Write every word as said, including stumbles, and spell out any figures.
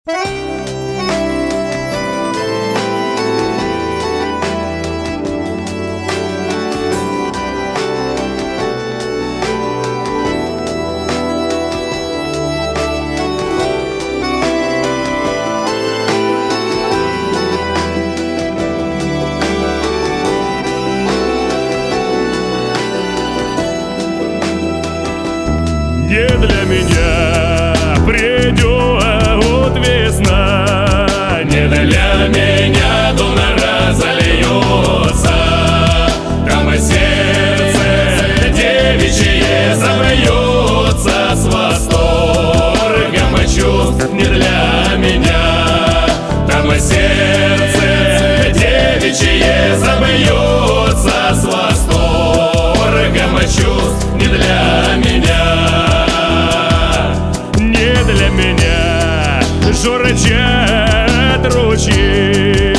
Не для меня придет весна, не для меня луна разольется, там и сердце девичье забьется с восторгом и чувств. Не для меня, там и сердце девичье забьется с восторгом и чувств. Не для меня, журчат ручьи.